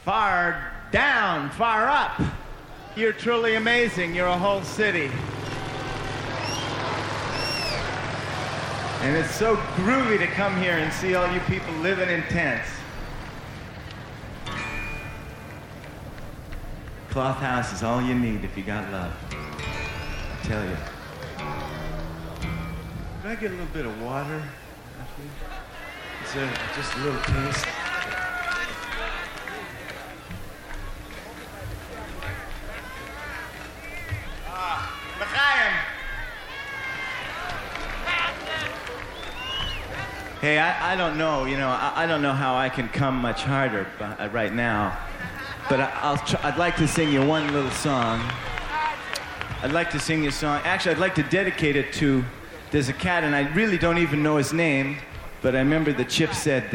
far down, far up. You're truly amazing. You're a whole city. And it's so groovy to come here and see all you people living in tents. Cloth house is all you need if you got love. I tell you. Could I get a little bit of water? Is there just a little taste? L'chaim. Hey, I don't know, I don't know how I can come much harder right now, but I'd like to sing you one little song. I'd like to sing you a song. Actually, I'd like to dedicate it to, there's a cat, and I really don't even know his name, but I remember that Chip said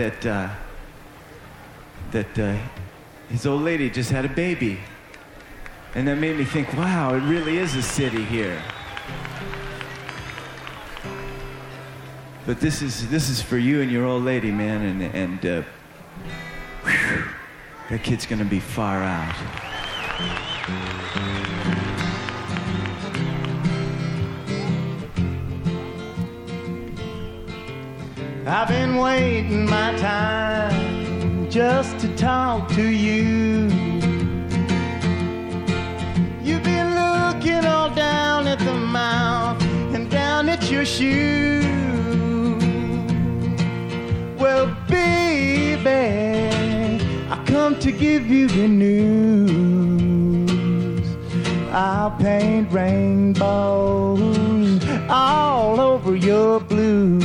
that his old lady just had a baby. And that made me think, wow, it really is a city here. But this is for you and your old lady, man, and whew, that kid's gonna be far out. I've been waiting my time just to talk to you. You've been looking all down at the mouth and down at your shoe. Well, baby, I come to give you the news. I'll paint rainbows all over your blues.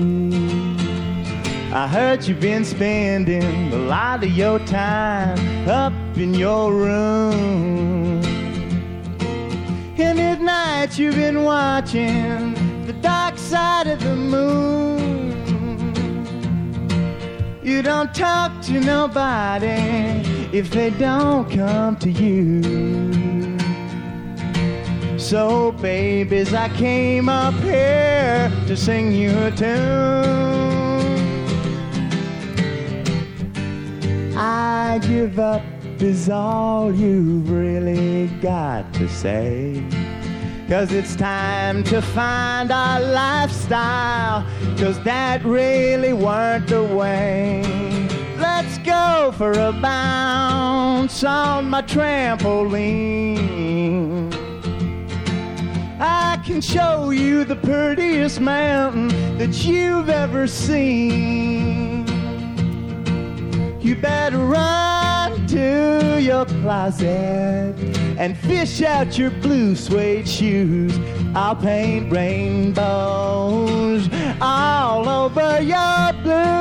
I heard you've been spending a lot of your time up in your room. And at night you've been watching the dark side of the moon. You don't talk to nobody if they don't come to you. So, babies, I came up here to sing you a tune. I give up is all you've really got to say. 'Cause it's time to find our lifestyle, 'cause that really weren't the way. Let's go for a bounce on my trampoline. I can show you the prettiest mountain that you've ever seen. You better run to your closet and fish out your blue suede shoes. I'll paint rainbows all over your blues.